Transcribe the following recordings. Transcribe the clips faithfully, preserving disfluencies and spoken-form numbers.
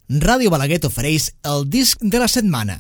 Ràdio Balaguer t'ofereix el disc de la setmana.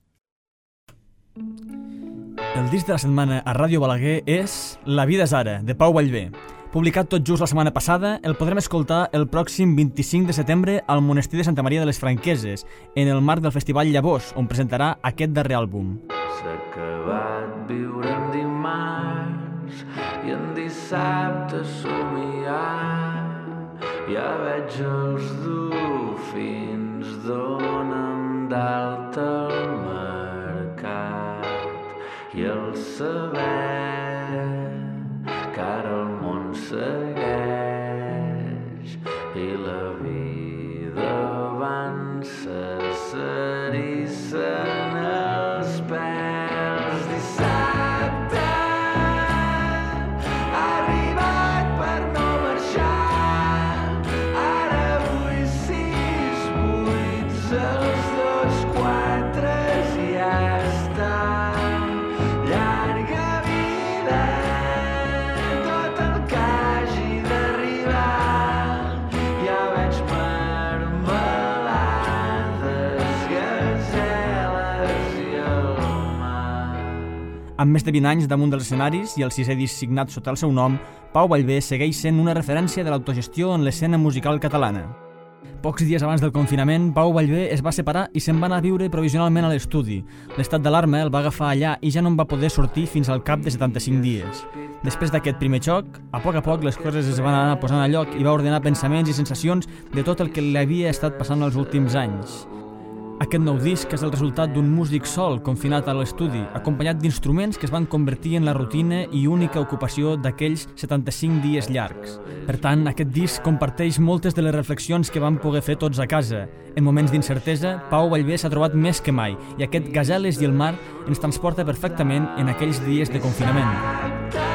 El disc de la setmana a Ràdio Balaguer és La vida és ara, de Pau Vallvé. Publicat tot just la setmana passada, el podrem escoltar el pròxim vint-i-cinc de setembre al Monestir de Santa Maria de les Franqueses, en el marc del Festival Llavors, on presentarà aquest darrer àlbum. S'ha acabat viure en dimarts i en dissabte somiar. Ja veig els dofins, dóna'm d'alta al mercat i el saber que ara el món segueix i la vida avança, s'erissen els pèls. Dissabte ha arribat per no marxar, ara vull sis buits, els dos quatres i ja està. Llarga vida, tot el que hagi d'arribar. Ja veig marmelades, gaseles i el mar. Amb més de vint anys damunt dels escenaris i el sisè disc signat sota el seu nom, Pau Vallvé segueix sent una referència de l'autogestió en l'escena musical catalana. Pocs dies abans del confinament, Pau Vallvé es va separar i se'n va anar a viure provisionalment a l'estudi. L'estat d'alarma el va agafar allà i ja no en va poder sortir fins al cap de setanta-cinc dies. Després d'aquest primer xoc, a poc a poc les coses es van anar posant a lloc i va ordenar pensaments i sensacions de tot el que li havia estat passant els últims anys. Aquest nou disc és el resultat d'un músic sol confinat a l'estudi, acompanyat d'instruments que es van convertir en la rutina i única ocupació d'aquells setanta-cinc dies llargs. Per tant, aquest disc comparteix moltes de les reflexions que vam poder fer tots a casa. En moments d'incertesa, Pau Vallvé s'ha trobat més que mai i aquest Gaseles i el mar ens transporta perfectament en aquells dies de confinament.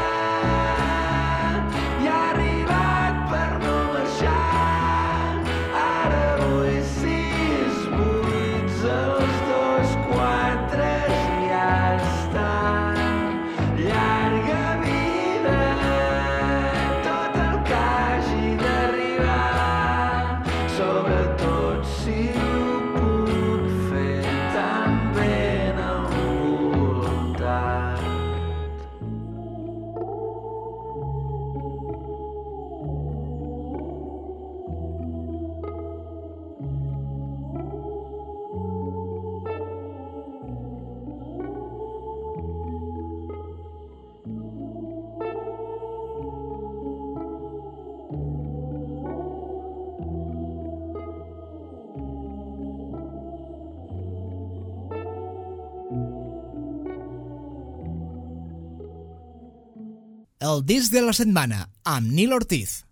El disc de la setmana, amb Nil Ortiz.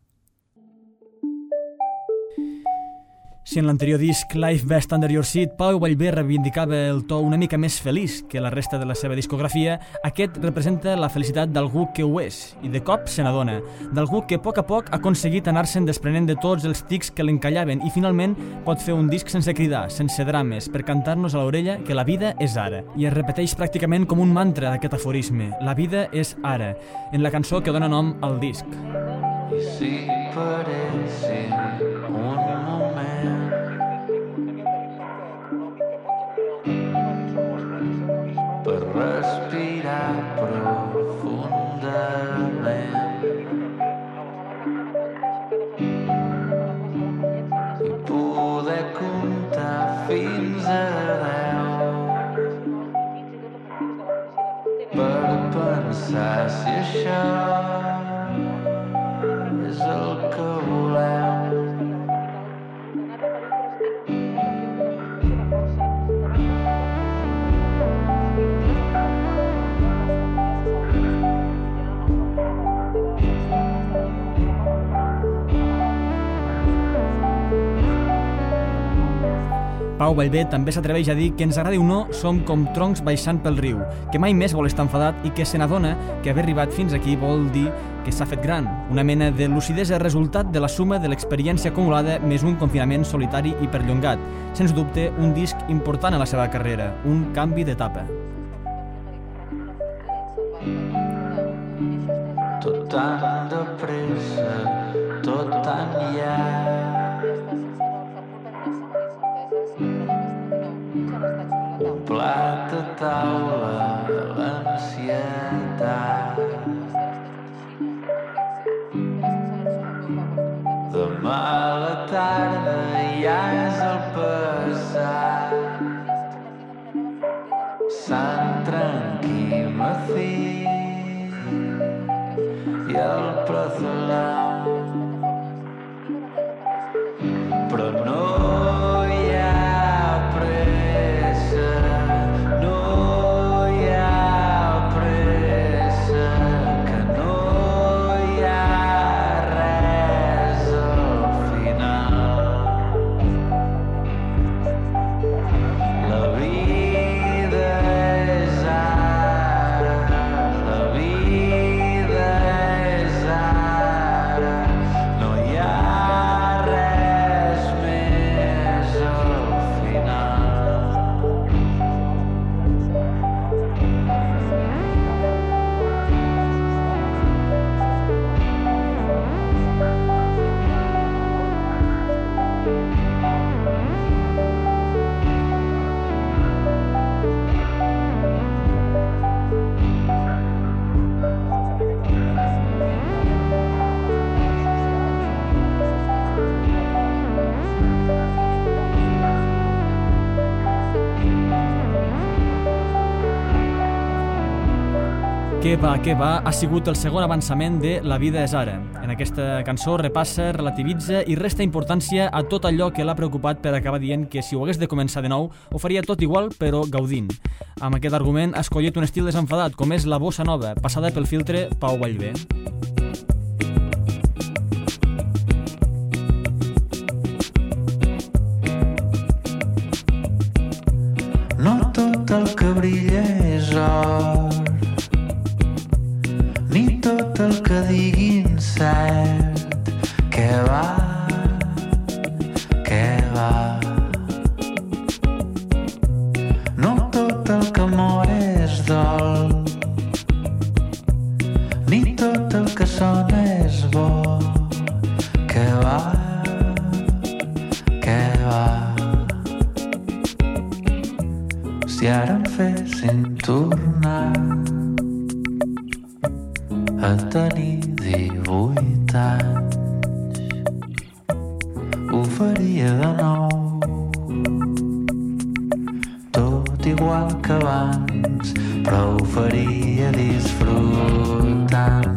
Si en l'anterior disc, Life Best Under Your Seat, Pau Vallvé reivindicava el to una mica més feliç que la resta de la seva discografia, aquest representa la felicitat d'algú que ho és, i de cop se n'adona, d'algú que a poc a poc ha aconseguit anar-se'n desprenent de tots els tics que l'encallaven i finalment pot fer un disc sense cridar, sense drames, per cantar-nos a l'orella que la vida és ara. I es repeteix pràcticament com un mantra d'aquest aforisme, la vida és ara, en la cançó que dona nom al disc. I si paressin un moment per respirar profundament i poder comptar fins a deu per pensar si això és el que volem. Pau Vallvé també s'atreveix a dir que ens agradi o no som com troncs baixant pel riu, que mai més vol estar enfadat i que se n'adona que haver arribat fins aquí vol dir que s'ha fet gran, una mena de lucidesa resultat de la suma de l'experiència acumulada més un confinament solitari i perllongat. Sens dubte, un disc important a la seva carrera, un canvi d'etapa. Tot tan de pressa, tot tan llarg. taula l'ansietat. Demà a la tarda ja és el passat. Sant Tranquil-Mací i el Prozolam, però no hi ha pressa, no hi ha pressa, que no hi ha res al final. La vida és ara, la vida és ara, no hi ha res més al final. Què va, què va, ha sigut el segon avançament de La vida és ara. En aquesta cançó repassa, relativitza i resta importància a tot allò que l'ha preocupat per acabar dient que si ho hagués de començar de nou ho faria tot igual però gaudint. Amb aquest argument ha escollit un estil desenfadat com és la bossa nova, passada pel filtre Pau Vallvé. No tot el que brilla és or, ni tot el que diguin cert. Què va, què va. No tot el que mor és dol, ni tot el que sona és bo. Què va, què va. Si ara em fessin tornar a tenir divuit anys, ho faria de nou, tot igual que abans, però ho faria disfrutant.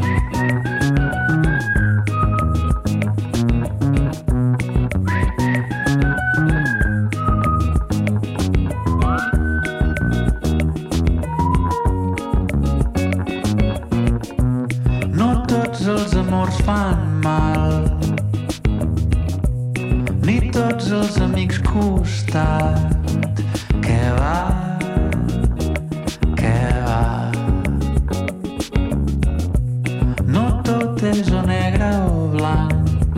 Els amors fan mal, ni tots els amics costat. Què va, què va. No tot és o negre o blanc,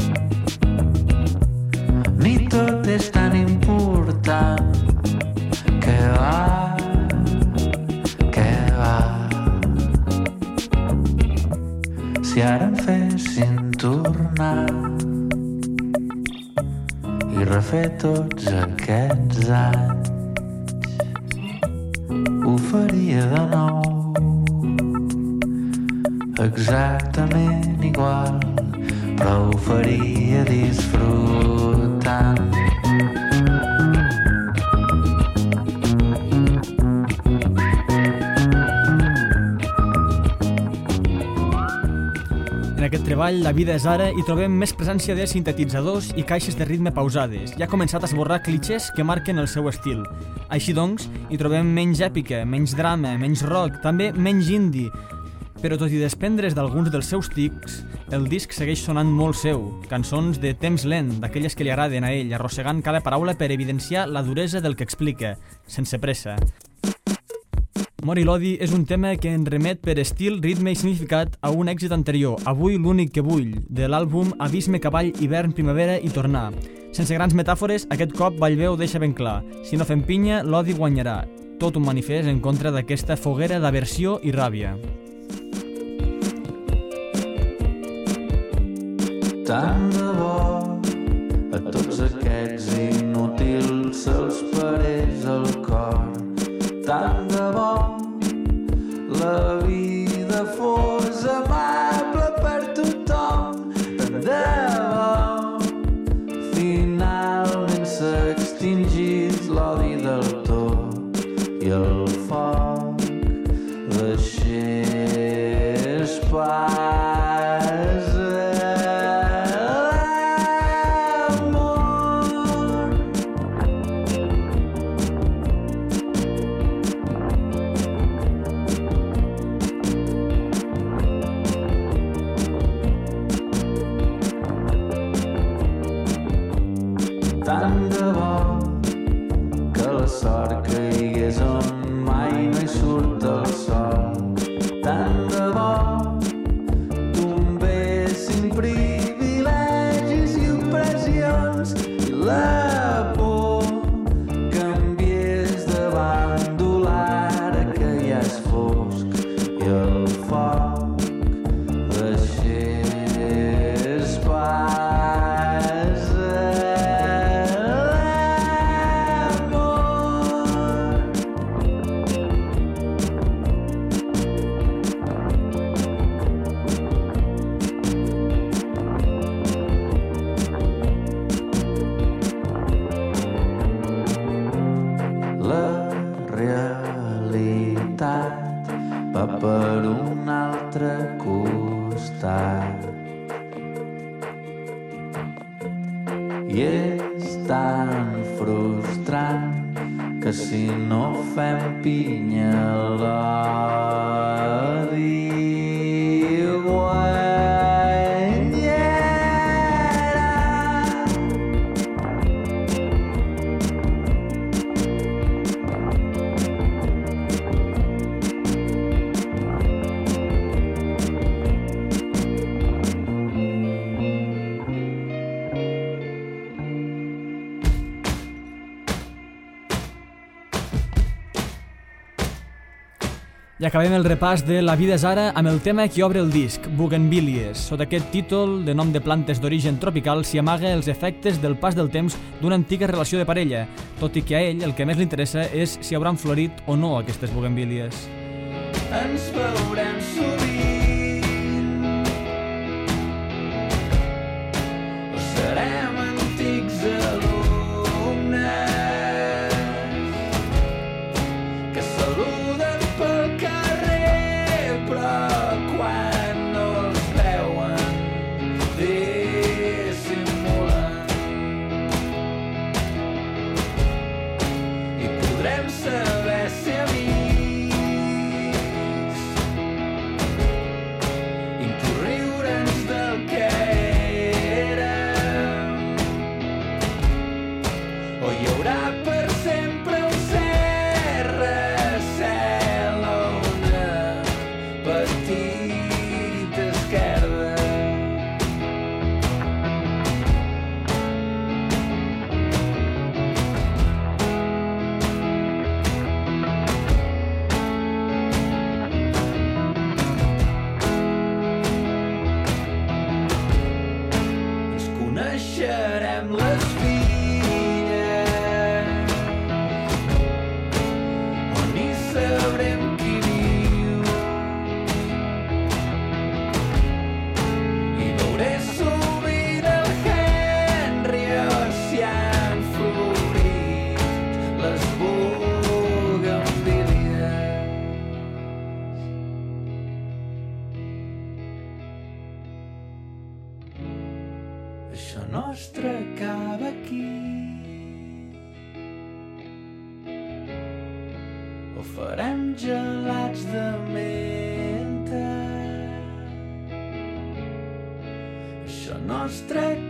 ni tot és tan important. Què va, què va. Si ara em fessin tornar i refer tots aquests anys, ho faria de nou, exactament igual, però ho faria disfrutant. En aquest treball, La vida és ara, hi trobem més presència de sintetitzadors i caixes de ritme pausades. Ja ha començat a esborrar clitxers que marquen el seu estil. Així doncs, hi trobem menys èpica, menys drama, menys rock, també menys indie. Però tot i desprendre's d'alguns dels seus tics, el disc segueix sonant molt seu. Cançons de temps lent, d'aquelles que li agraden a ell, arrossegant cada paraula per evidenciar la duresa del que explica, sense pressa. Mor i l'odi és un tema que en remet per estil, ritme i significat a un èxit anterior, Avui l'únic que vull, de l'àlbum Abisme, cavall, hivern, primavera i tornar. Sense grans metàfores, aquest cop Vallvé ho deixa ben clar. Si no fem pinya, l'odi guanyarà. Tot un manifest en contra d'aquesta foguera d'aversió i ràbia. Tant de bo a tots aquests inútils se'ls parés el cor. Tant de bo sort caigués on mai no hi surt el sol. Tant de bo tombessin privilegis i opressions i la por canviés de bàndol ara que ja és fosc i el foc deixés pas va per un altre costat i és tan frustrant que si no fem pinya l'odi I acabem el repàs de La vida és ara amb el tema que obre el disc, Buguenvílies. Sota aquest títol, de nom de plantes d'origen tropical, s'hi amaga els efectes del pas del temps d'una antiga relació de parella, tot i que a ell el que més li interessa és si hauran florit o no aquestes buguenvílies. Ens veurem sovint o serem antics alumnes que saluden pel carrer però quan no els veuen dissimulen i podrem saber si amics riure'ns del que érem o hi haurà per sempre un serra-cel o una petita esquerda. Coneixerem les filles on hi sabrem qui viu i veuré sovint el Henry o si han florit les buguenvílies. Això nostre acaba aquí o farem gelats de menta. Això nostre